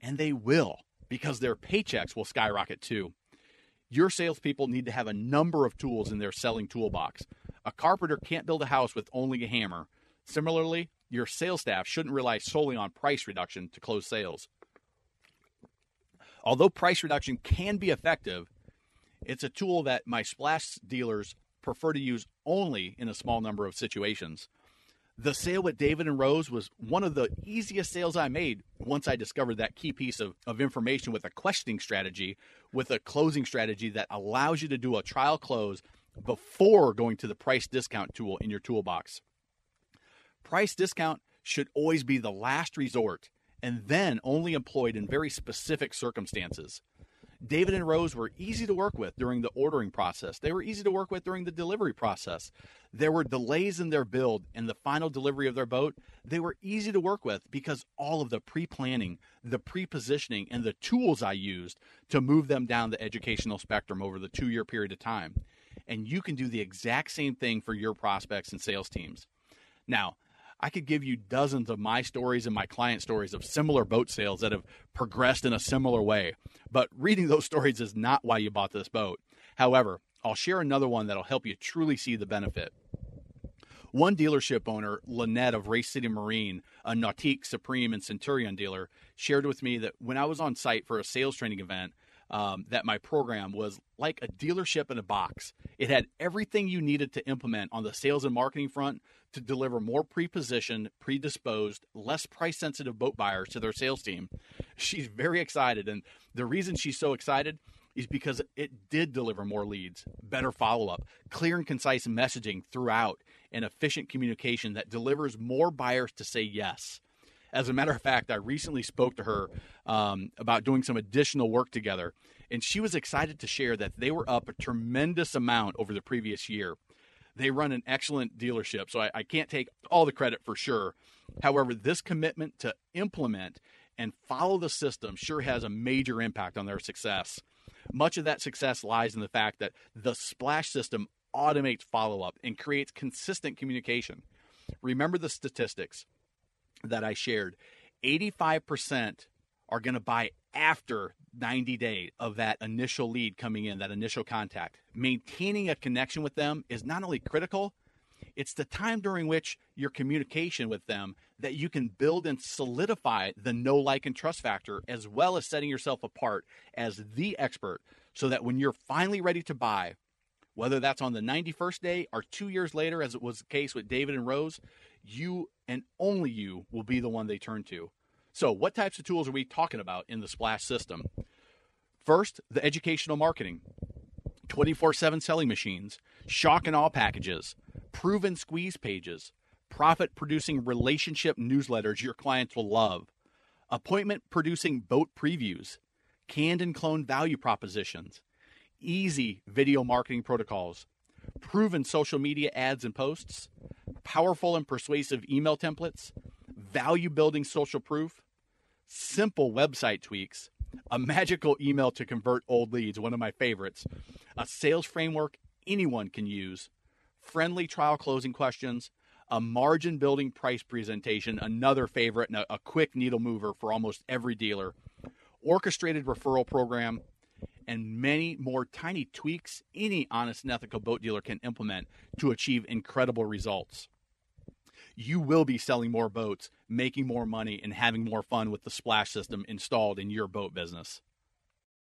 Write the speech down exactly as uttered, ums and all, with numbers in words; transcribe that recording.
and they will, because their paychecks will skyrocket too. Your salespeople need to have a number of tools in their selling toolbox. A carpenter can't build a house with only a hammer. Similarly, your sales staff shouldn't rely solely on price reduction to close sales. Although price reduction can be effective, it's a tool that my splash dealers prefer to use only in a small number of situations. The sale with David and Rose was one of the easiest sales I made once I discovered that key piece of, of information with a questioning strategy, with a closing strategy that allows you to do a trial close before going to the price discount tool in your toolbox. Price discount should always be the last resort and then only employed in very specific circumstances. David and Rose were easy to work with during the ordering process. They were easy to work with during the delivery process. There were delays in their build and the final delivery of their boat. They were easy to work with because all of the pre-planning, the pre-positioning, and the tools I used to move them down the educational spectrum over the two-year period of time. And you can do the exact same thing for your prospects and sales teams. Now, I could give you dozens of my stories and my client stories of similar boat sales that have progressed in a similar way. But reading those stories is not why you bought this boat. However, I'll share another one that'll help you truly see the benefit. One dealership owner, Lynette of Race City Marine, a Nautique, Supreme, and Centurion dealer, shared with me that when I was on site for a sales training event, Um, that my program was like a dealership in a box. It had everything you needed to implement on the sales and marketing front to deliver more pre-positioned, predisposed, less price-sensitive boat buyers to their sales team. She's very excited, and the reason she's so excited is because it did deliver more leads, better follow-up, clear and concise messaging throughout, and efficient communication that delivers more buyers to say yes. As a matter of fact, I recently spoke to her um, about doing some additional work together, and she was excited to share that they were up a tremendous amount over the previous year. They run an excellent dealership, so I, I can't take all the credit for sure. However, this commitment to implement and follow the system sure has a major impact on their success. Much of that success lies in the fact that the Splash system automates follow-up and creates consistent communication. Remember the statistics that I shared. eighty-five percent are going to buy after ninety days of that initial lead coming in, that initial contact. Maintaining a connection with them is not only critical, it's the time during which your communication with them that you can build and solidify the know, like, and trust factor, as well as setting yourself apart as the expert so that when you're finally ready to buy, whether that's on the ninety-first day or two years later, as it was the case with David and Rose, you and only you will be the one they turn to. So what types of tools are we talking about in the Splash system? First, the educational marketing, twenty-four seven selling machines, shock and awe packages, proven squeeze pages, profit-producing relationship newsletters your clients will love, appointment-producing boat previews, canned and cloned value propositions, easy video marketing protocols, proven social media ads and posts, powerful and persuasive email templates, value-building social proof, simple website tweaks, a magical email to convert old leads, one of my favorites, a sales framework anyone can use, friendly trial closing questions, a margin-building price presentation, another favorite and a, a quick needle mover for almost every dealer, orchestrated referral program, and many more tiny tweaks any honest and ethical boat dealer can implement to achieve incredible results. You will be selling more boats, making more money, and having more fun with the Splash system installed in your boat business.